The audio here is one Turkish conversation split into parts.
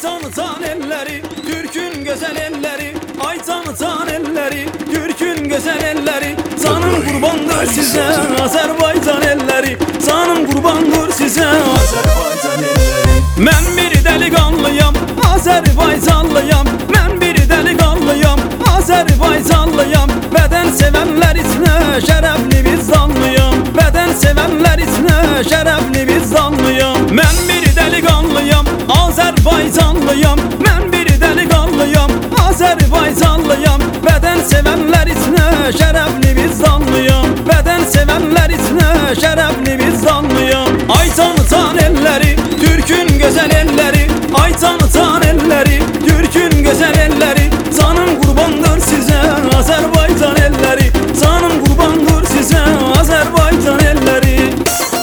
tanıtan elleri, Türk'ün güzel elleri. Ay tanıtan elleri, Türk'ün güzel elleri. Canım kurbandır size Azerbaycan elleri. Canım kurbandır size Azerbaycan elleri. Ben bir delikanlıyam, Azerbaycanlıyam. Ben bir delikanlıyam, Azerbaycanlıyam. Beden sevenler içine şerefli vicdanlıyam. Beden sevenler içine şerefli vicdanlıyam. Ben bir delikanlıyam, Azerbaycanlıyam. Ben bir delikanlıyam, Azerbaycanlıyam. Beden sevenler içine şerefli vicdanlıyam. Beden sevenler içine şerefli vicdanlıyam. Ay tanıtan elleri, Türk'ün güzel elleri. Ay tanıtan elleri, Türk'ün güzel elleri. Canım kurbandır size Azerbaycan elleri. Canım kurbandır size Azerbaycan elleri.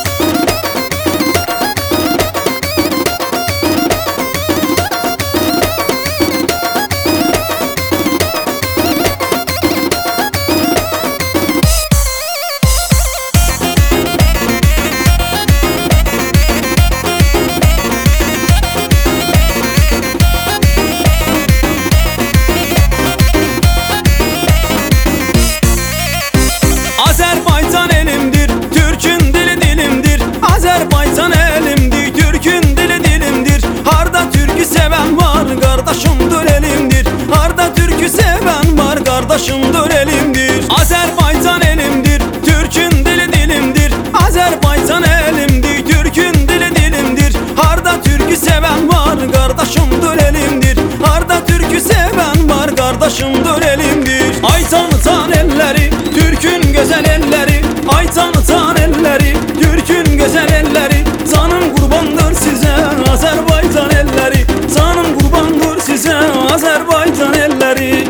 Azerbaycan elimdir, Türk'ün dili dilimdir. Azerbaycan elimdir, Türk'ün dili dilimdir. Harda Türk'ü seven var, kardeşimdir elimdir. Harda Türk'ü seven var, kardeşimdir elimdir. Azerbaycan elimdir, Türk'ün dili dilimdir. Azerbaycan elimdir, Türk'ün dili dilimdir. Harda Türk'ü seven var, kardeşimdir elimdir. Harda Türk'ü seven var, kardeşimdir elimdir. Ay tanıtan elleri, Türk'ün güzel elleri. Ay tanıtan elleri, Türk'ün güzel elleri. Canım kurbandır size Azerbaycan elleri. Canım kurbandır size Azerbaycan elleri.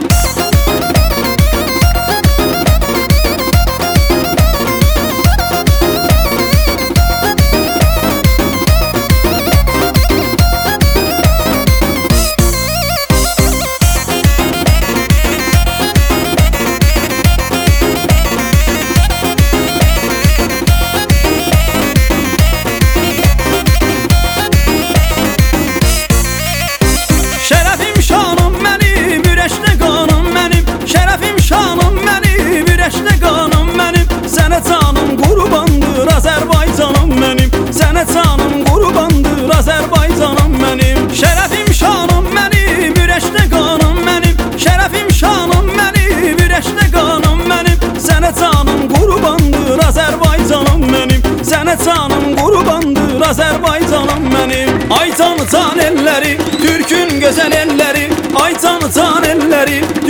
Şerefim şanım benim, yüreşte kanım benim. Şerefim şanım benim, yüreşte kanım benim. Sene canım kurbandır Azerbaycanım benim. Sene canım kurbandır Azerbaycanım benim. Şerefim şanım benim, yüreşte kanım benim. Şerefim şanım benim, yüreşte kanım benim. Sene canım kurbandır Azerbaycanım benim. Sene canım kurbandır Azerbaycanım benim. Ay tanıtan elleri, Türk'ün güzel elleri. Ay tanıtan elleri,